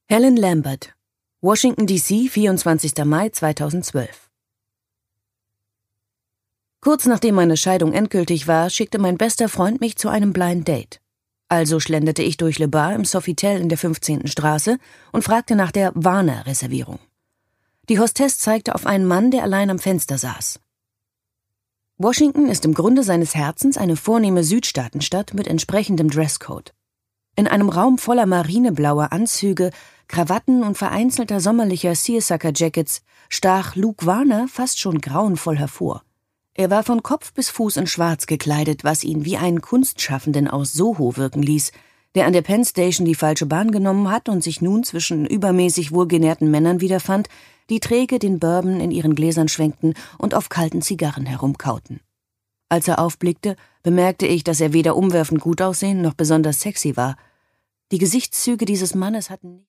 Helen Lambert, Washington, D.C., 24. Mai 2012. Kurz nachdem meine Scheidung endgültig war, schickte mein bester Freund mich zu einem Blind Date. Also schlenderte ich durch Le Bar im Sofitel in der 15. Straße und fragte nach der Warner-Reservierung. Die Hostess zeigte auf einen Mann, der allein am Fenster saß. Washington ist im Grunde seines Herzens eine vornehme Südstaatenstadt mit entsprechendem Dresscode. In einem Raum voller marineblauer Anzüge, Krawatten und vereinzelter sommerlicher Seersucker-Jackets stach Luke Warner fast schon grauenvoll hervor. Er war von Kopf bis Fuß in Schwarz gekleidet, was ihn wie einen Kunstschaffenden aus Soho wirken ließ, der an der Penn Station die falsche Bahn genommen hat und sich nun zwischen übermäßig wohlgenährten Männern wiederfand, die träge den Bourbon in ihren Gläsern schwenkten und auf kalten Zigarren herumkauten. Als er aufblickte, bemerkte ich, dass er weder umwerfend gut aussehen noch besonders sexy war. Die Gesichtszüge dieses Mannes hatten